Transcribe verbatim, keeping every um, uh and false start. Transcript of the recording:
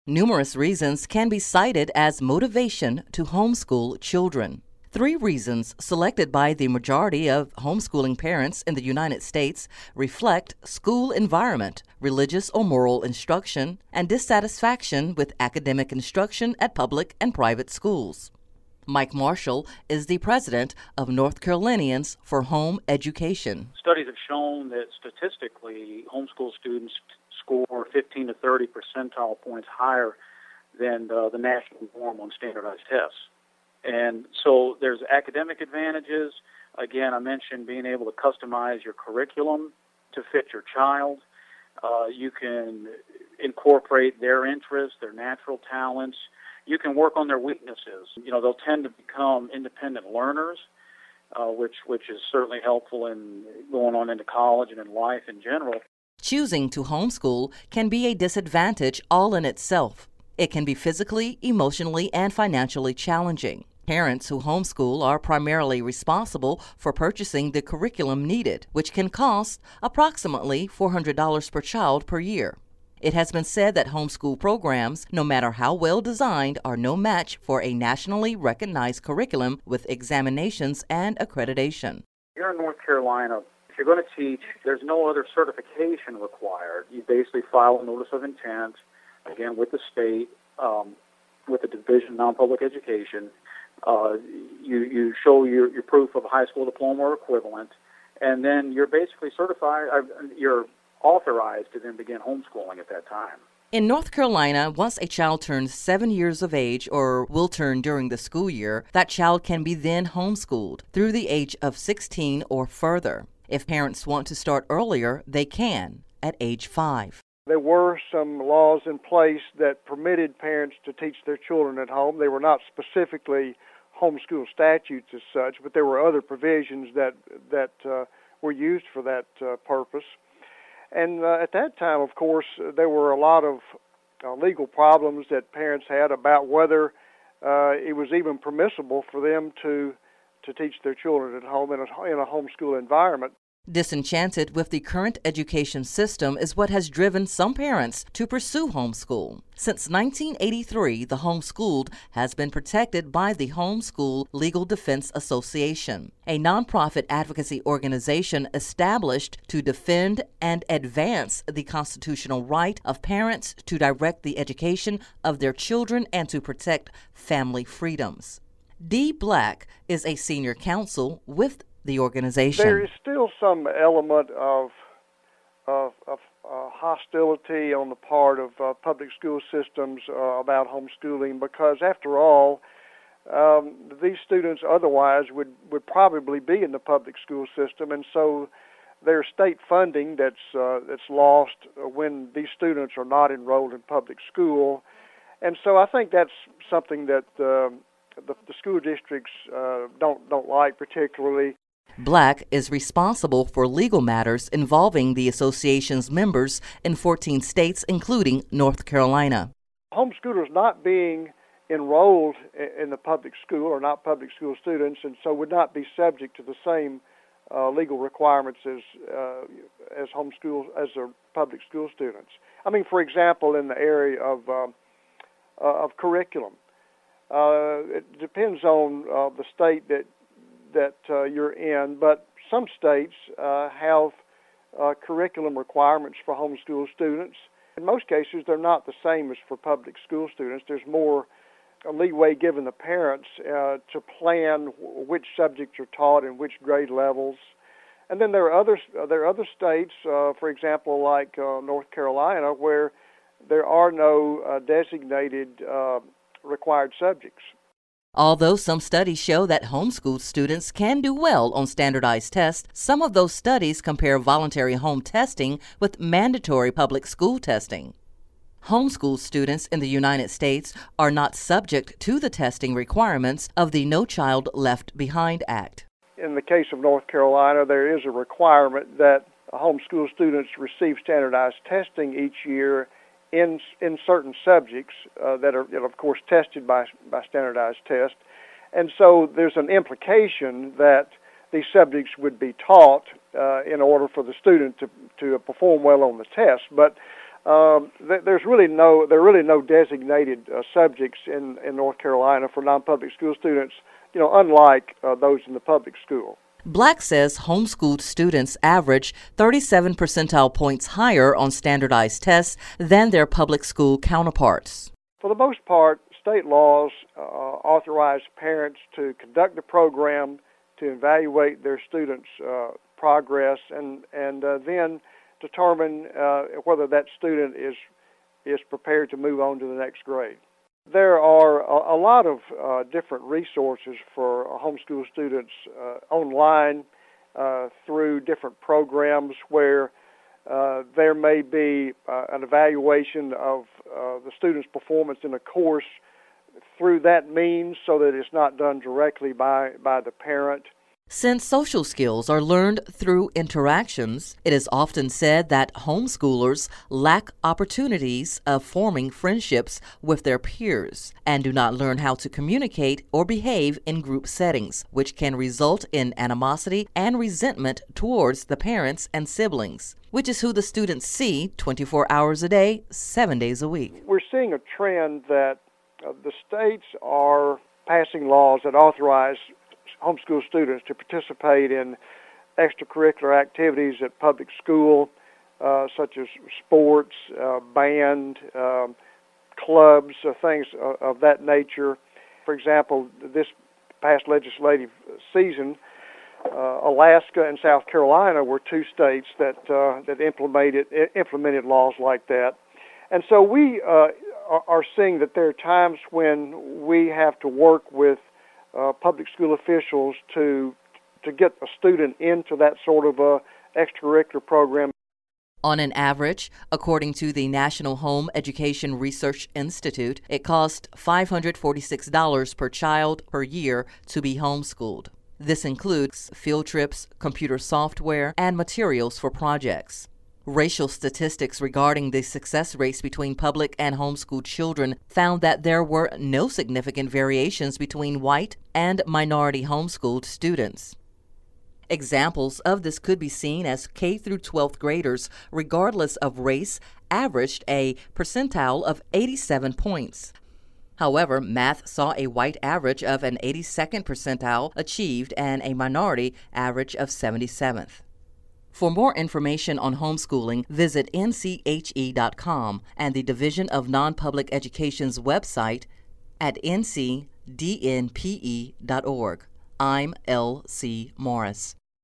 Numerous reasons can be cited as motivation to homeschool children. Three reasons selected by the majority of homeschooling parents in the United States reflect school environment, religious or moral instruction, and dissatisfaction with academic instruction at public and private schools. Mike Marshall is the president of North Carolinians for Home Education. Studies have shown that statistically, homeschool students score fifteen to thirty percentile points higher than uh, the national norm on standardized tests. And so there's academic advantages. Again, I mentioned being able to customize your curriculum to fit your child. Uh, you can incorporate their interests, their natural talents. You can work on their weaknesses. You know, they'll tend to become independent learners, uh, which which is certainly helpful in going on into college and in life in general. Choosing to homeschool can be a disadvantage all in itself. It can be physically, emotionally, and financially challenging. Parents who homeschool are primarily responsible for purchasing the curriculum needed, which can cost approximately four hundred dollars per child per year. It has been said that homeschool programs, no matter how well designed, are no match for a nationally recognized curriculum with examinations and accreditation. Here in North Carolina, if you're going to teach, there's no other certification required. You basically file a notice of intent, again, with the state, um, with the Division of Non-Public Education. Uh, you, you show your, your proof of a high school diploma or equivalent, and then you're basically certified, uh, you're authorized to then begin homeschooling at that time. In North Carolina, once a child turns seven years of age or will turn during the school year, that child can be then homeschooled through the age of sixteen or further. If parents want to start earlier, they can, at age five. There were some laws in place that permitted parents to teach their children at home. They were not specifically homeschool statutes as such, but there were other provisions that, that uh, were used for that uh, purpose. And uh, at that time, of course, there were a lot of uh, legal problems that parents had about whether uh, it was even permissible for them to to teach their children at home in a, in a homeschool environment. Disenchanted with the current education system is what has driven some parents to pursue homeschool. Since nineteen eighty-three, the homeschooled has been protected by the Homeschool Legal Defense Association, a nonprofit advocacy organization established to defend and advance the constitutional right of parents to direct the education of their children and to protect family freedoms. Dee Black is a senior counsel with the organization. There is still some element of, of, of uh, hostility on the part of uh, public school systems uh, about homeschooling because, after all, um, these students otherwise would, would probably be in the public school system, and so there's state funding that's, uh, that's lost when these students are not enrolled in public school. And so I think that's something that uh, the, the school districts uh, don't, don't like particularly. Black is responsible for legal matters involving the association's members in fourteen states, including North Carolina. Homeschoolers not being enrolled in the public school are not public school students, and so would not be subject to the same uh, legal requirements as uh, as homeschool as their public school students. I mean, for example, in the area of uh, uh, of curriculum, uh, it depends on uh, the state that. that uh, you're in, but some states uh, have uh, curriculum requirements for homeschool students. In most cases, they're not the same as for public school students. There's more leeway given the parents uh, to plan which subjects are taught and which grade levels. And then there are other, uh, there are other states, uh, for example, like uh, North Carolina, where there are no uh, designated uh, required subjects. Although some studies show that homeschool students can do well on standardized tests, some of those studies compare voluntary home testing with mandatory public school testing. Homeschool students in the United States are not subject to the testing requirements of the No Child Left Behind Act. In the case of North Carolina, there is a requirement that homeschool students receive standardized testing each year in in certain subjects uh, that are, you know, of course, tested by by standardized tests. And so there's an implication that these subjects would be taught uh, in order for the student to, to perform well on the test. But Um, th- there's really no there are really no designated uh, subjects in, in North Carolina for non-public school students, you know, unlike uh, those in the public school. Black says homeschooled students average thirty-seven percentile points higher on standardized tests than their public school counterparts. For the most part, state laws uh, authorize parents to conduct the program, to evaluate their students' uh, progress, and and uh, then determine uh, whether that student is is prepared to move on to the next grade. There are a, a lot of uh, different resources for homeschool students uh, online uh, through different programs where uh, there may be uh, an evaluation of uh, the student's performance in a course through that means, so that it's not done directly by, by the parent. Since social skills are learned through interactions, it is often said that homeschoolers lack opportunities of forming friendships with their peers and do not learn how to communicate or behave in group settings, which can result in animosity and resentment towards the parents and siblings, which is who the students see twenty-four hours a day, seven days a week. We're seeing a trend that uh, the states are passing laws that authorize homeschool students to participate in extracurricular activities at public school, uh, such as sports, uh, band, um, clubs, uh, things of, of that nature. For example, this past legislative season, uh, Alaska and South Carolina were two states that uh, that implemented implemented laws like that. And so we uh, are seeing that there are times when we have to work with Uh, public school officials to to get a student into that sort of a extracurricular program. On an average, according to the National Home Education Research Institute, it costs five hundred forty-six dollars per child per year to be homeschooled. This includes field trips, computer software, and materials for projects. Racial statistics regarding the success rates between public and homeschooled children found that there were no significant variations between white and minority homeschooled students. Examples of this could be seen as K through twelfth graders, regardless of race, averaged a percentile of eighty-seven points. However, math saw a white average of an eighty-second percentile achieved and a minority average of seventy-seventh. For more information on homeschooling, visit N C H E dot com and the Division of Non-Public Education's website at N C D N P E dot org. I'm L C Morris.